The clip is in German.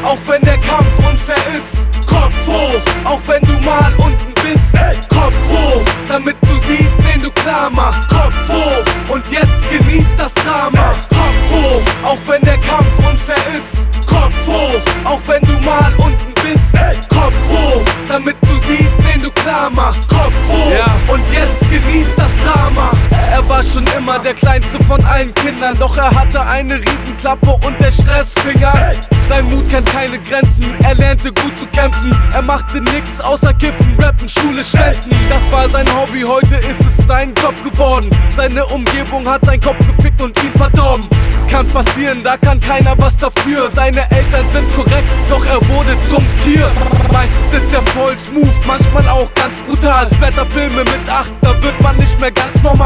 auch wenn der Kampf unfair ist. Kopf hoch, auch wenn du mal unten bist. Kopf hoch, damit du siehst, wen du klar machst. Kopf hoch, und jetzt genieß das Drama. Kopf hoch, auch wenn der Kampf unfair ist. Kopf hoch, auch wenn du mal unten bist. Kopf hoch, damit du siehst, wen du klar machst. Kopf hoch, ja. Und jetzt genieß das Drama. Er war schon immer der kleinste von allen Kindern, doch er hatte eine Riesenklappe und der Stress fing an. Sein Mut kennt keine Grenzen, er lernte gut zu kämpfen. Er machte nix außer kiffen, rappen, Schule, schwänzen. Das war sein Hobby, heute ist es sein Job geworden. Seine Umgebung hat seinen Kopf gefickt und ihn verdorben. Kann passieren, da kann keiner was dafür. Seine Eltern sind korrekt, doch er wurde zum Tier. Meistens ist er voll smooth, manchmal auch ganz brutal. Splatterfilme mit 8, da wird man nicht mehr ganz normal.